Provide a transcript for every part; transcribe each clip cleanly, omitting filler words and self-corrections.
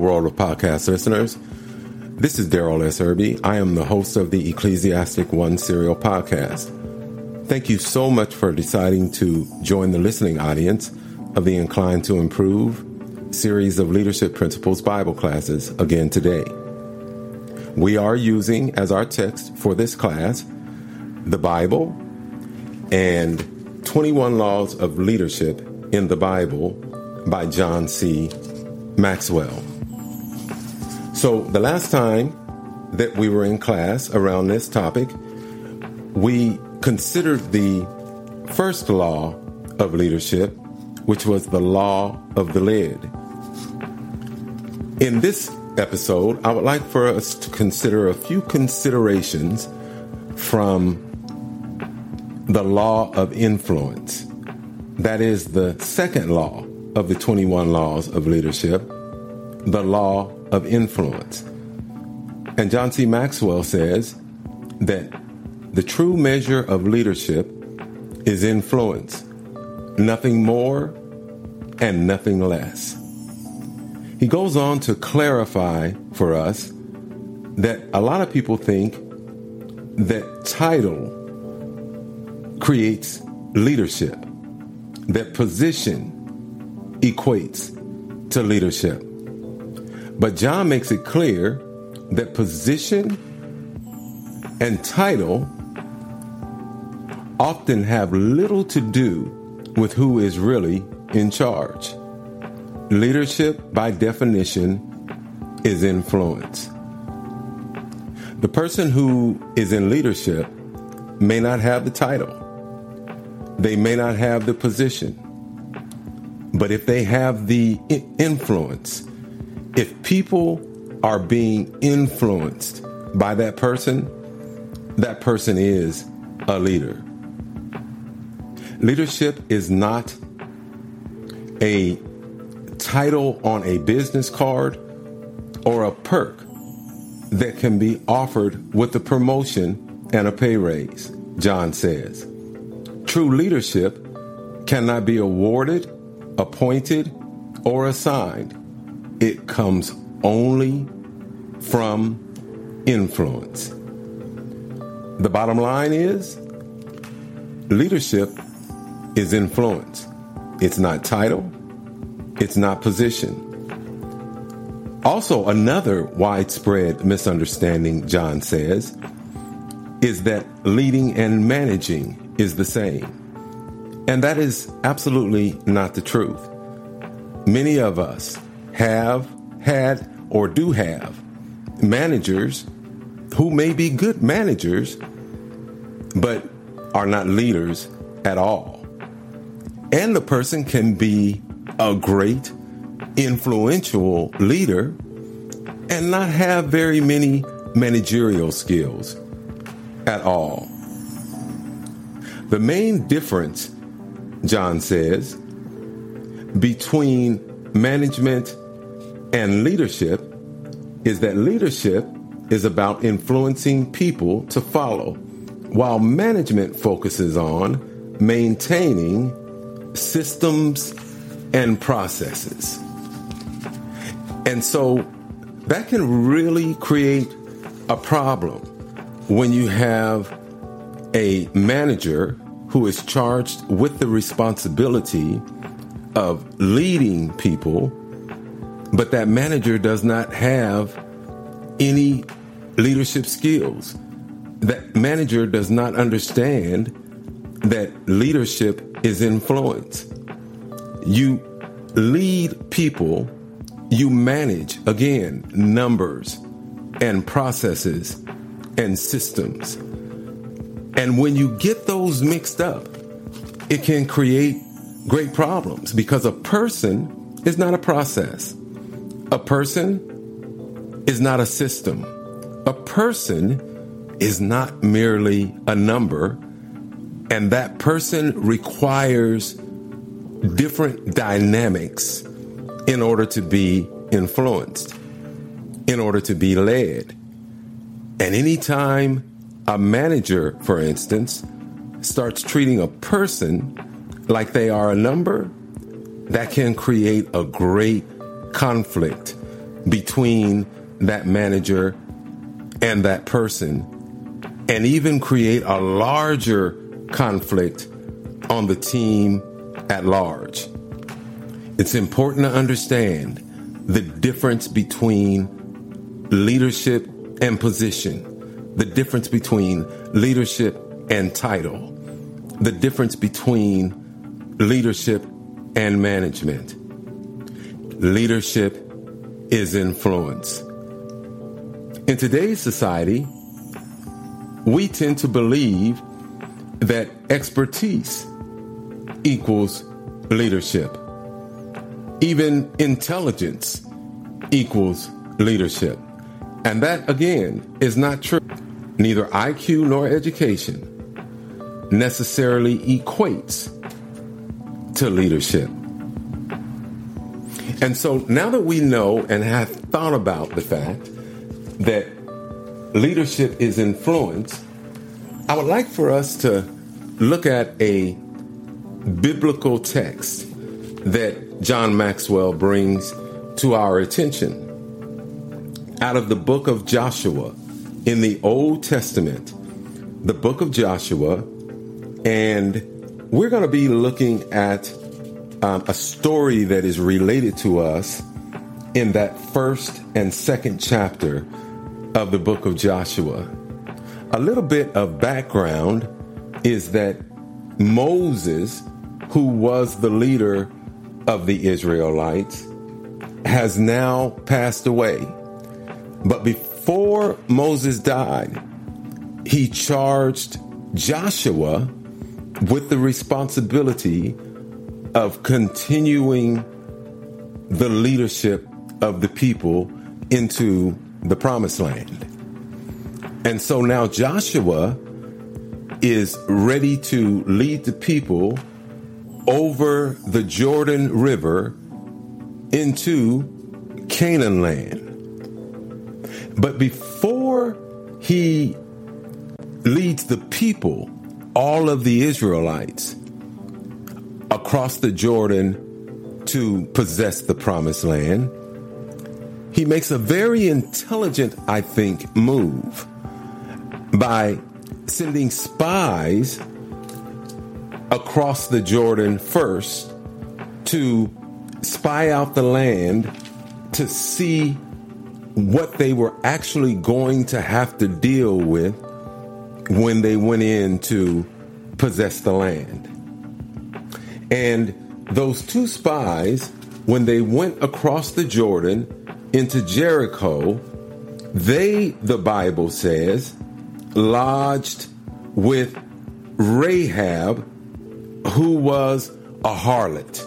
world of podcast listeners. This is Daryl S. Irby. I am the host of the Ecclesiastic One Serial Podcast. Thank you so much for deciding to join the listening audience of the Inclined to Improve series of leadership principles Bible classes again today. We are using as our text for this class the Bible and 21 Laws of Leadership in the Bible by John C. Maxwell. So the last time that we were in class around this topic, we considered the first law of leadership, which was the law of the lid. In this episode, I would like for us to consider a few considerations from the law of influence. That is the second law of the 21 laws of leadership, the law of influence. And John C. Maxwell says that the true measure of leadership is influence, nothing more and nothing less. He goes on to clarify for us that a lot of people think that title creates leadership, that position equates to leadership. But John makes it clear that position and title often have little to do with who is really in charge. Leadership, by definition, is influence. The person who is in leadership may not have the title. They may not have the position. But if they have the influence, if people are being influenced by that person is a leader. Leadership is not a title on a business card or a perk that can be offered with a promotion and a pay raise, John says. True leadership cannot be awarded, appointed, or assigned. It comes only from influence. The bottom line is, leadership is influence. It's not title. It's not position. Also, another widespread misunderstanding, John says, is that leading and managing is the same. And that is absolutely not the truth. Many of us have had or do have managers who may be good managers, but are not leaders at all. And the person can be a great, influential leader and not have very many managerial skills at all. The main difference, John says, between management and leadership is that leadership is about influencing people to follow, while management focuses on maintaining systems and processes. And so that can really create a problem when you have a manager who is charged with the responsibility of leading people, but that manager does not have any leadership skills. That manager does not understand that leadership is influence. You lead people, you manage, again, numbers and processes and systems. And when you get those mixed up, it can create great problems because a person is not a process. A person is not a system. A person is not merely a number, and that person requires different dynamics in order to be influenced, in order to be led. And anytime a manager, for instance, starts treating a person like they are a number, that can create a great conflict between that manager and that person, and even create a larger conflict on the team at large. It's important to understand the difference between leadership and position, the difference between leadership and title, the difference between leadership and management. Leadership is influence. In today's society, we tend to believe that expertise equals leadership. Even intelligence equals leadership. And that, again, is not true. Neither IQ nor education necessarily equates to leadership. And so now that we know and have thought about the fact that leadership is influence, I would like for us to look at a biblical text that John Maxwell brings to our attention out of the book of Joshua in the Old Testament, the book of Joshua. And we're going to be looking at a story that is related to us in that first and second chapter of the book of Joshua. A little bit of background is that Moses, who was the leader of the Israelites, has now passed away. But before Moses died, he charged Joshua with the responsibility of continuing the leadership of the people into the promised land. And so now Joshua is ready to lead the people over the Jordan River into Canaan land. But before he leads the people, all of the Israelites, across the Jordan to possess the promised land, he makes a very intelligent, I think, move by sending spies across the Jordan first to spy out the land to see what they were actually going to have to deal with when they went in to possess the land. And those two spies, when they went across the Jordan into Jericho, they, the Bible says, lodged with Rahab, who was a harlot.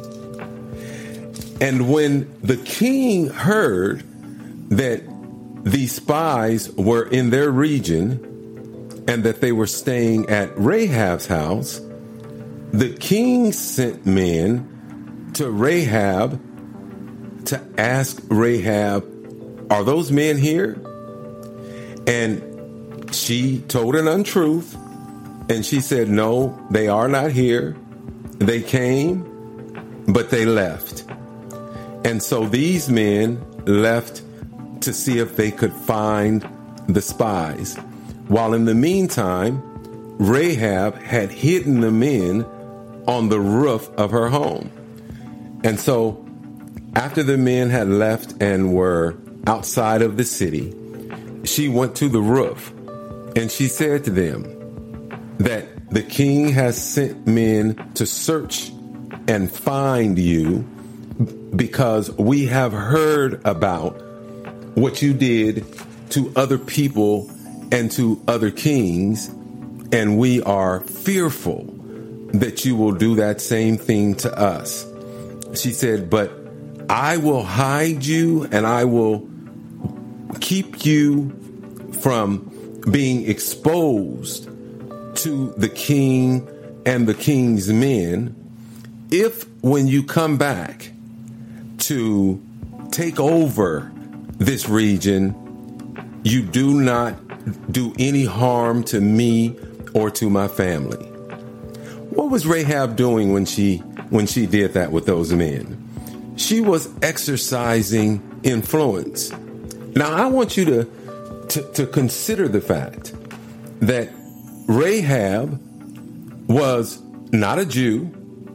And when the king heard that these spies were in their region and that they were staying at Rahab's house, the king sent men to Rahab to ask Rahab, "Are those men here?" And she told an untruth, and she said, "No, they are not here. They came, but they left." And so these men left to see if they could find the spies. While in the meantime, Rahab had hidden the men on the roof of her home. And so after the men had left and were outside of the city, she went to the roof and she said to them that the king has sent men to search and find you because we have heard about what you did to other people and to other kings, and we are fearful that you will do that same thing to us. She said, "But I will hide you and I will keep you from being exposed to the king and the king's men if when you come back to take over this region, you do not do any harm to me or to my family." What was Rahab doing when she did that with those men? She was exercising influence. Now, I want you to consider the fact that Rahab was not a Jew.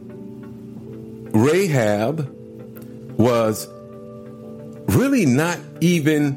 Rahab was really not even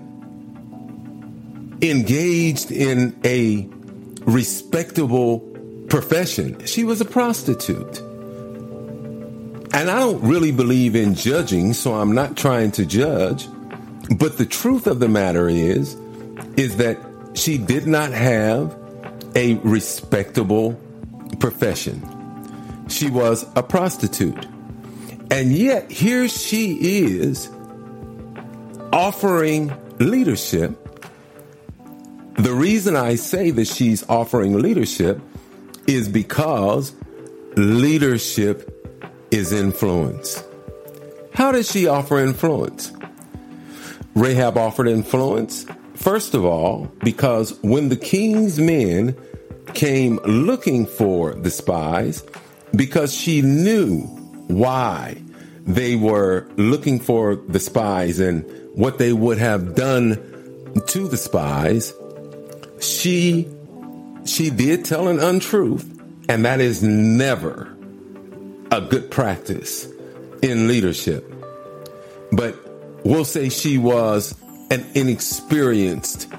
engaged in a respectable profession. She was a prostitute. And I don't really believe in judging, so I'm not trying to judge. But the truth of the matter is that she did not have a respectable profession. She was a prostitute. And yet here she is offering leadership. The reason I say that she's offering leadership is because leadership is influence. How does she offer influence? Rahab offered influence, first of all, because when the king's men came looking for the spies, because she knew why they were looking for the spies and what they would have done to the spies, she did tell an untruth, and that is never a good practice in leadership. But we'll say she was an inexperienced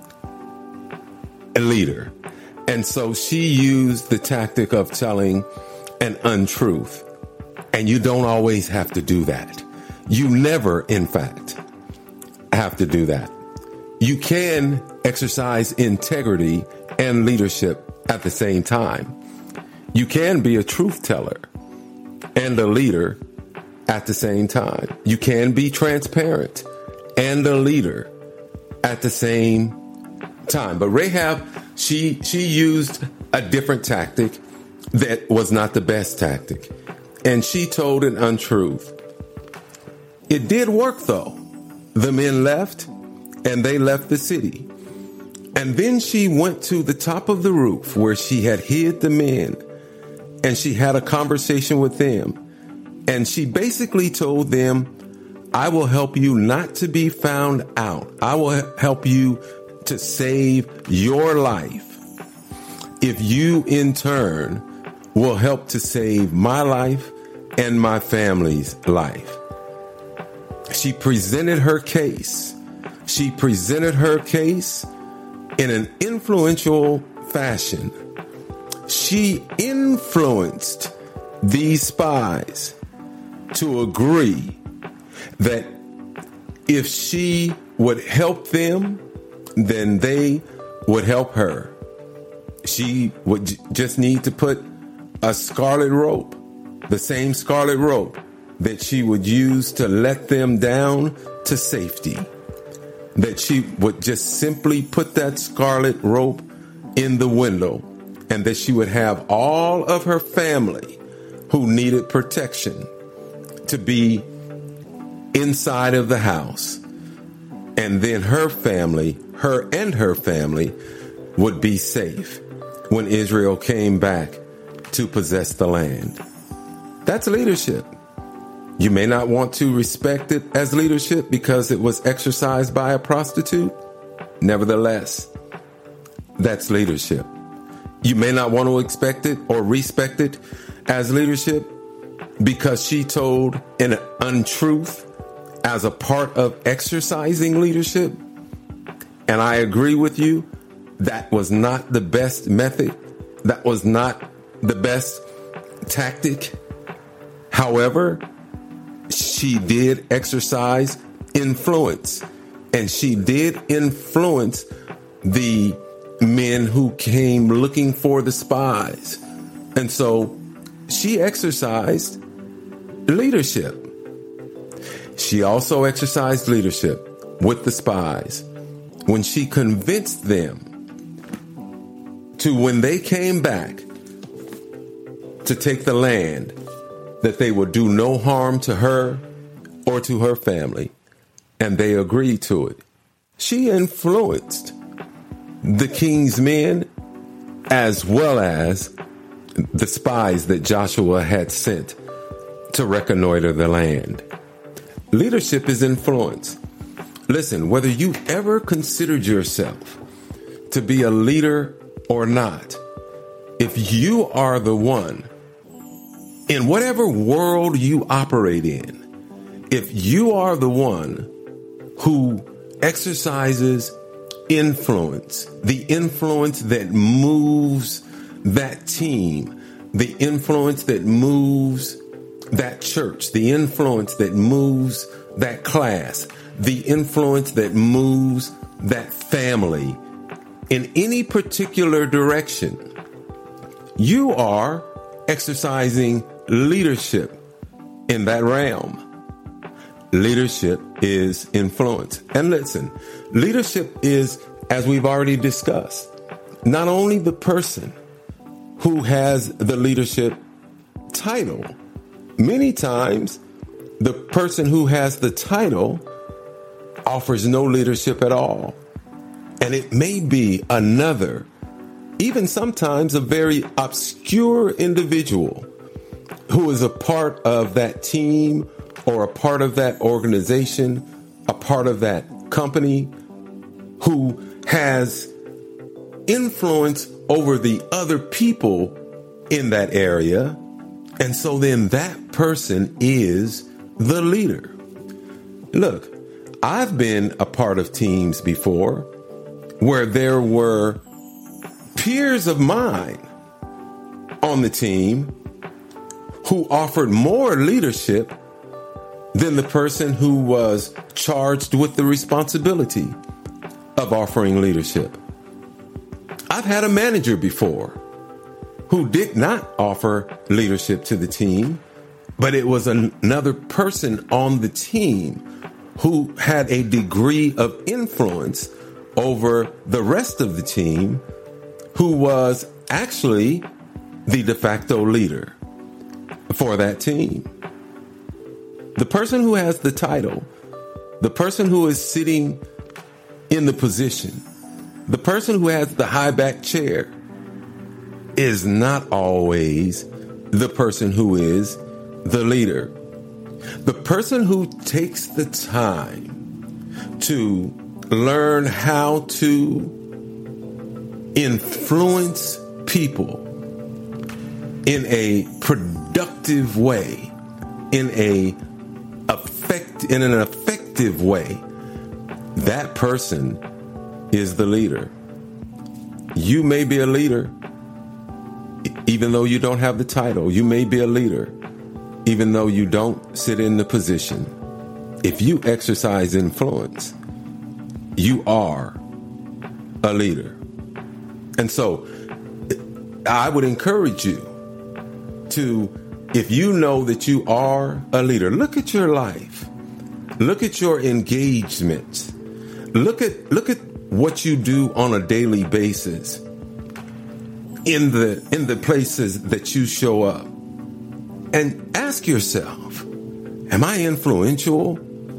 leader. And so she used the tactic of telling an untruth. And you don't always have to do that. You never, in fact, have to do that. You can exercise integrity and leadership at the same time. You can be a truth teller and a leader at the same time. You can be transparent and a leader at the same time. But Rahab, she used a different tactic that was not the best tactic. And she told an untruth. It did work, though. The men left, and they left the city. And then she went to the top of the roof where she had hid the men, and she had a conversation with them. And she basically told them, I will help you not to be found out. I will help you to save your life if you, in turn, will help to save my life and my family's life. She presented her case. She presented her case in an influential fashion. She influenced these spies to agree that if she would help them, then they would help her. She would just need to put a scarlet rope, the same scarlet rope that she would use to let them down to safety. That she would just simply put that scarlet rope in the window, and that she would have all of her family who needed protection to be inside of the house. And then her family would be safe when Israel came back to possess the land. That's leadership. You may not want to respect it as leadership because it was exercised by a prostitute. Nevertheless, that's leadership. You may not want to expect it or respect it as leadership because she told an untruth as a part of exercising leadership. And I agree with you. That was not the best method. That was not the best tactic. However, she did exercise influence, and she did influence the men who came looking for the spies. And so she exercised leadership. She also exercised leadership with the spies when she convinced them to, when they came back to take the land, that they would do no harm to her or to her family. And they agreed to it. She influenced the king's men as well as the spies that Joshua had sent to reconnoiter the land. Leadership is influence. Listen, whether you've ever considered yourself to be a leader or not, if you are the one in whatever world you operate in, if you are the one who exercises influence, the influence that moves that team, the influence that moves that church, the influence that moves that class, the influence that moves that family in any particular direction, you are exercising leadership in that realm. Leadership is influence. And listen, leadership is, as we've already discussed, not only the person who has the leadership title. Many times, the person who has the title offers no leadership at all. And it may be another, even sometimes a very obscure individual who is a part of that team or a part of that organization, a part of that company, who has influence over the other people in that area. And so then that person is the leader. Look, I've been a part of teams before where there were peers of mine on the team who offered more leadership than the person who was charged with the responsibility of offering leadership. I've had a manager before who did not offer leadership to the team, but it was another person on the team who had a degree of influence over the rest of the team, who was actually the de facto leader for that team. The person who has the title, the person who is sitting in the position, the person who has the high back chair is not always the person who is the leader. The person who takes the time to learn how to influence people in a productive way, in an effective way, that person is the leader. You may be a leader even though you don't have the title. You may be a leader even though you don't sit in the position. If you exercise influence, you are a leader. And so I would encourage you to, if you know that you are a leader, look at your life. Look at your engagements. Look at what you do on a daily basis in the places that you show up. And ask yourself, am I influential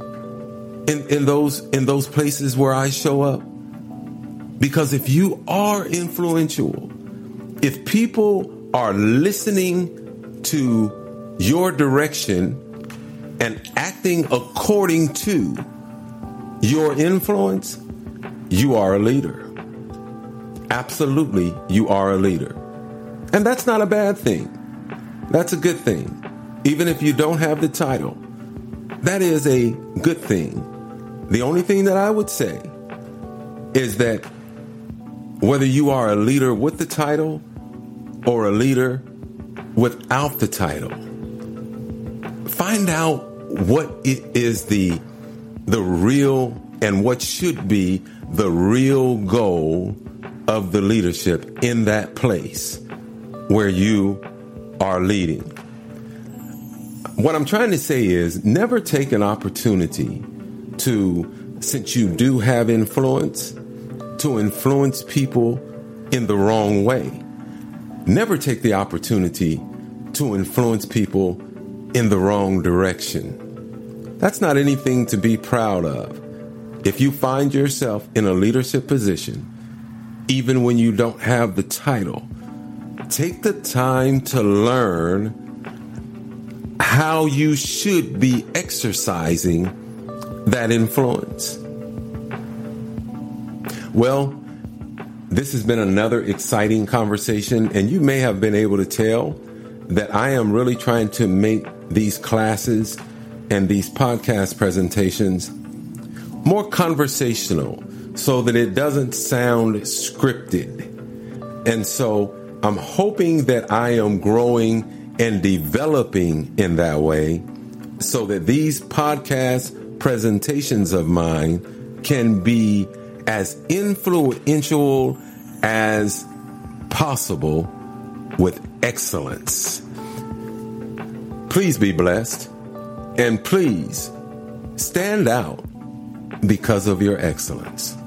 in those places where I show up? Because if you are influential, if people are listening to your direction and acting according to your influence, you are a leader. Absolutely, you are a leader. And that's not a bad thing. That's a good thing. Even if you don't have the title, that is a good thing. The only thing that I would say is that whether you are a leader with the title or a leader without the title, find out what it is the real and what should be the real goal of the leadership in that place where you are leading. What I'm trying to say is never take an opportunity to, since you do have influence, to influence people in the wrong way. Never take the opportunity to influence people in the wrong direction. That's not anything to be proud of. If you find yourself in a leadership position, even when you don't have the title, take the time to learn how you should be exercising that influence. Well, this has been another exciting conversation, and you may have been able to tell that I am really trying to make these classes and these podcast presentations more conversational so that it doesn't sound scripted. And so I'm hoping that I am growing and developing in that way so that these podcast presentations of mine can be as influential as possible with excellence. Please be blessed, and please stand out because of your excellence.